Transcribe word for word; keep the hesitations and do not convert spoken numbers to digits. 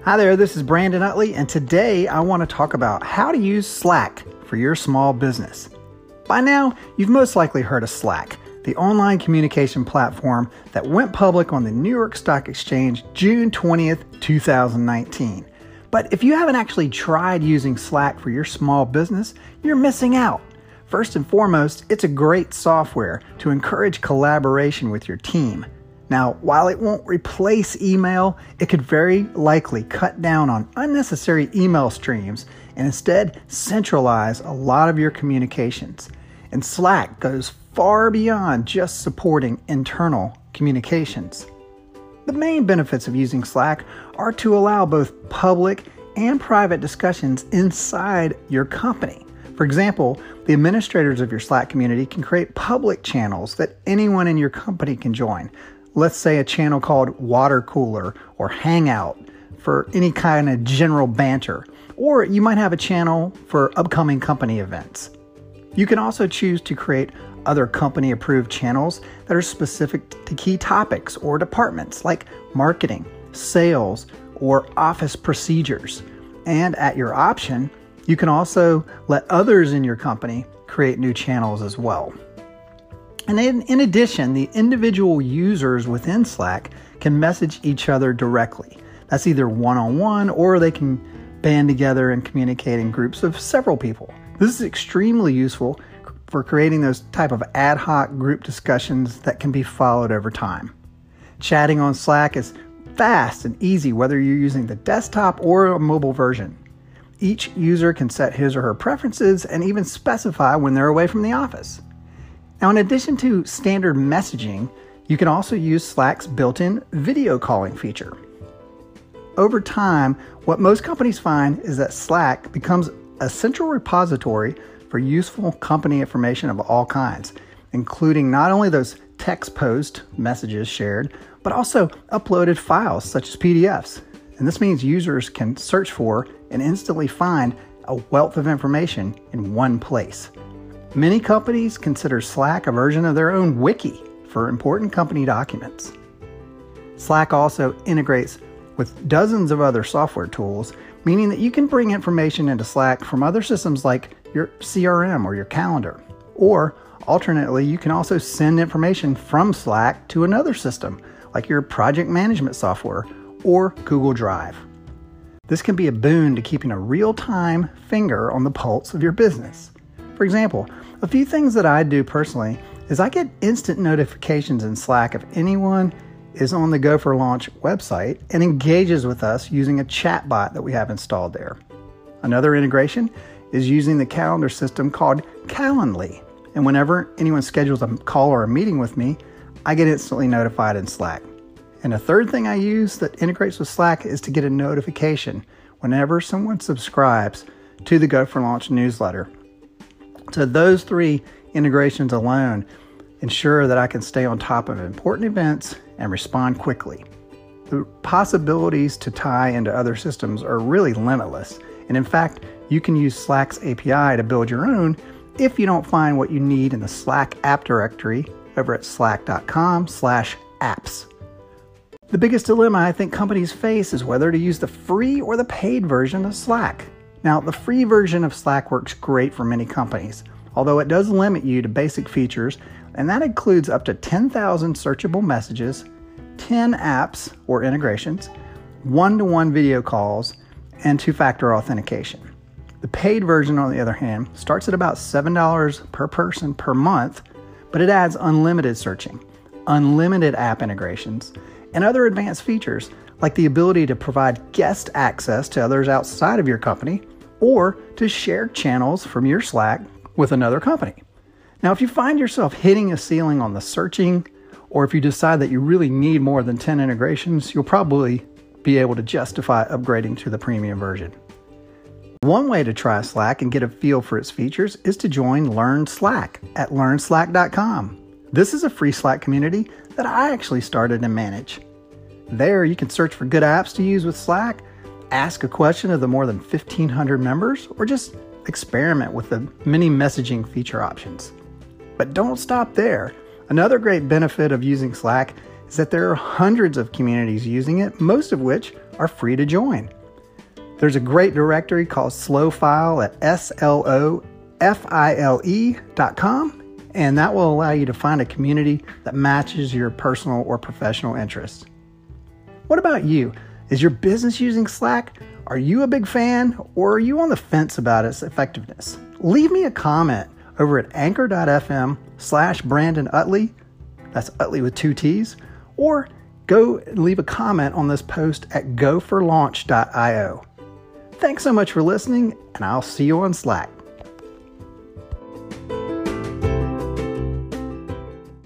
Hi there, this is Brandon Utley, and today I want to talk about how to use Slack for your small business. By now, you've most likely heard of Slack, the online communication platform that went public on the New York Stock Exchange June twentieth, two thousand nineteen. But if you haven't actually tried using Slack for your small business, you're missing out. First and foremost, it's a great software to encourage collaboration with your team. Now, while it won't replace email, it could very likely cut down on unnecessary email streams and instead centralize a lot of your communications. And Slack goes far beyond just supporting internal communications. The main benefits of using Slack are to allow both public and private discussions inside your company. For example, the administrators of your Slack community can create public channels that anyone in your company can join. Let's say a channel called Water Cooler or Hangout for any kind of general banter. Or you might have a channel for upcoming company events. You can also choose to create other company-approved channels that are specific to key topics or departments like marketing, sales, or office procedures. And at your option, you can also let others in your company create new channels as well. And in, in addition, the individual users within Slack can message each other directly. That's either one-on-one or they can band together and communicate in groups of several people. This is extremely useful for creating those type of ad hoc group discussions that can be followed over time. Chatting on Slack is fast and easy whether you're using the desktop or a mobile version. Each user can set his or her preferences and even specify when they're away from the office. Now, in addition to standard messaging, you can also use Slack's built-in video calling feature. Over time, what most companies find is that Slack becomes a central repository for useful company information of all kinds, including not only those text post messages shared, but also uploaded files such as P D Fs. And this means users can search for and instantly find a wealth of information in one place. Many companies consider Slack a version of their own wiki for important company documents. Slack also integrates with dozens of other software tools, meaning that you can bring information into Slack from other systems like your C R M or your calendar. Or, alternately, you can also send information from Slack to another system like your project management software or Google Drive. This can be a boon to keeping a real-time finger on the pulse of your business. For example, a few things that I do personally is I get instant notifications in Slack if anyone is on the Go for Launch website and engages with us using a chat bot that we have installed there. Another integration is using the calendar system called Calendly. And whenever anyone schedules a call or a meeting with me, I get instantly notified in Slack. And a third thing I use that integrates with Slack is to get a notification whenever someone subscribes to the Go for Launch newsletter. So those three integrations alone ensure that I can stay on top of important events and respond quickly. The possibilities to tie into other systems are really limitless. And in fact, you can use Slack's A P I to build your own if you don't find what you need in the Slack app directory over at slack.com slash apps. The biggest dilemma I think companies face is whether to use the free or the paid version of Slack. Now, the free version of Slack works great for many companies, although it does limit you to basic features, and that includes up to ten thousand searchable messages, ten apps or integrations, one-to-one video calls, and two-factor authentication. The paid version, on the other hand, starts at about seven dollars per person per month, but it adds unlimited searching, unlimited app integrations, and other advanced features like the ability to provide guest access to others outside of your company or to share channels from your Slack with another company. Now, if you find yourself hitting a ceiling on the searching, or if you decide that you really need more than ten integrations, you'll probably be able to justify upgrading to the premium version. One way to try Slack and get a feel for its features is to join Learn Slack at learn slack dot com. This is a free Slack community that I actually started and manage. There, you can search for good apps to use with Slack, ask a question of the more than fifteen hundred members, or just experiment with the many messaging feature options. But don't stop there. Another great benefit of using Slack is that there are hundreds of communities using it, most of which are free to join. There's a great directory called Slofile at S L O F I L E dot com, and that will allow you to find a community that matches your personal or professional interests. What about you? Is your business using Slack? Are you a big fan, or are you on the fence about its effectiveness? Leave me a comment over at anchor.fm slash Brandon Utley. That's Utley with two T's. Or go and leave a comment on this post at go for launch dot io. Thanks so much for listening, and I'll see you on Slack.